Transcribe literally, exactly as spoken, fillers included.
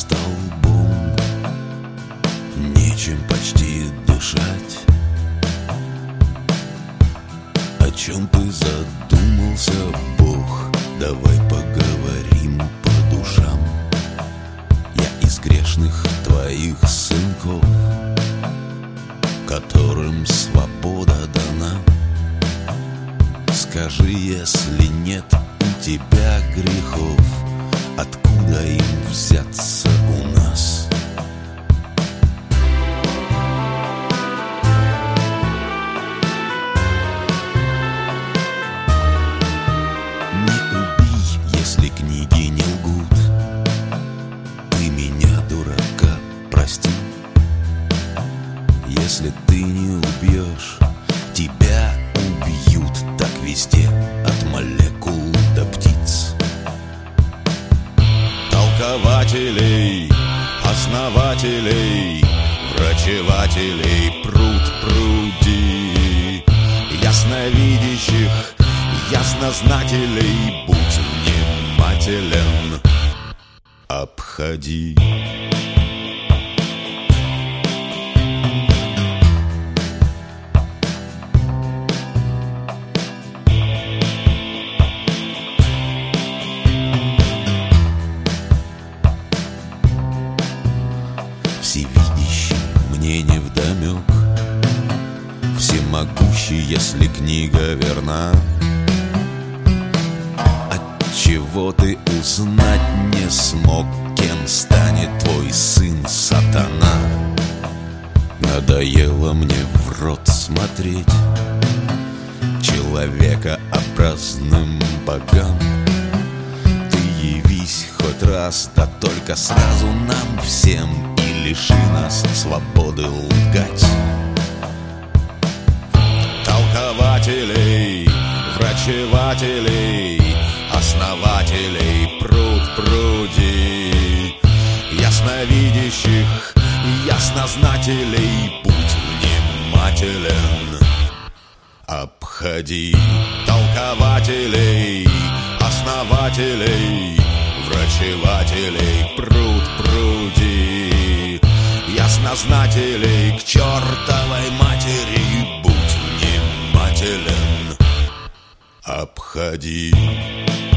столбом, нечем почти дышать. О чем ты задумался, Бог? Давай поговорим по душам. Я из грешных твоих сынков, которым свобода дана. Скажи, если нет у тебя грехов, откуда им взяться у нас? Не убий, если книги не лгут. Ты меня, дурака, прости. Если ты не убьешь, тебя убьют. Так везде, от молекул до птиц. Толкователей, основателей, врачевателей пруд пруди. Ясновидящих, яснознателей, будь внимателен, обходи. Всевидящий мне невдомек, всемогущий, если книга верна. Отчего ты узнать не смог, кем станет твой сын сатана? Надоело мне в рот смотреть человекообразным богам. Ты явись хоть раз, да только сразу нам всем, и лиши нас свободы лгать. Толкователей, врачевателей, основателей пруд пруди. Ясновидящих, яснознателей, будь внимателен, обходи. Толкователей, основателей, врачевателей пруд пруди. Яснознателей к чертовой матери, будь внимателен, обходи.